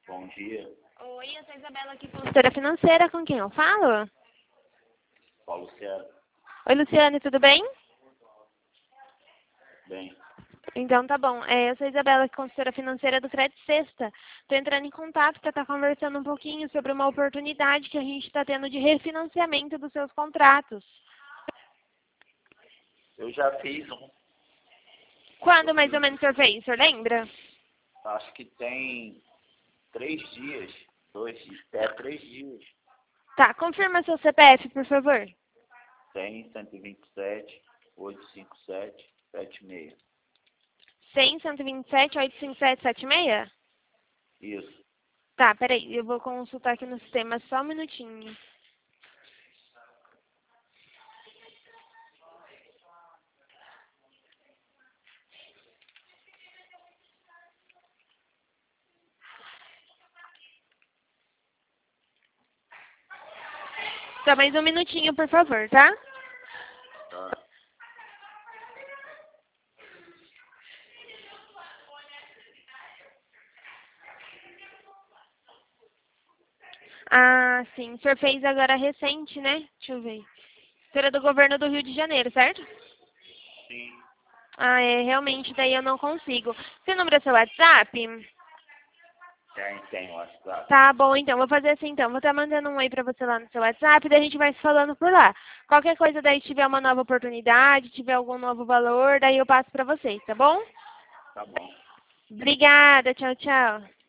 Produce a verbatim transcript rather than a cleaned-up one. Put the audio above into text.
Bom dia, Oi, eu sou a Isabela aqui, consultora financeira. Com quem eu falo? Paulo Luciano. Oi, Luciane, tudo bem? Bem, Então tá bom. É, eu sou a Isabela, consultora financeira do Crédito Sexta. Estou entrando em contato para estar conversando um pouquinho sobre uma oportunidade que a gente está tendo de refinanciamento dos seus contratos. eu já fiz um, Quando mais ou menos o senhor fez? O senhor lembra? acho que tem três dias, dois, é três dias. Tá, confirma seu C P F, por favor. Tem cento e vinte e sete, oitocentos e cinquenta e sete, setenta e seis. cem, cento e vinte e sete, oitocentos e cinquenta e sete, setenta e seis? Isso. Tá, peraí, eu vou consultar aqui no sistema só um minutinho. Só mais um minutinho, por favor, tá? Tá. Ah, sim. O senhor fez agora recente, né? Deixa eu ver. O senhor é do governo do Rio de Janeiro, certo? Sim. Ah, é, realmente, daí eu não consigo. Seu número é seu WhatsApp? Tem, tem WhatsApp. Tá bom, então. Vou fazer assim, então. Vou estar mandando um oi pra você lá no seu WhatsApp, daí a gente vai se falando por lá. Qualquer coisa daí, tiver uma nova oportunidade, tiver algum novo valor, daí eu passo pra vocês, tá bom? Tá bom. Obrigada. Tchau, tchau.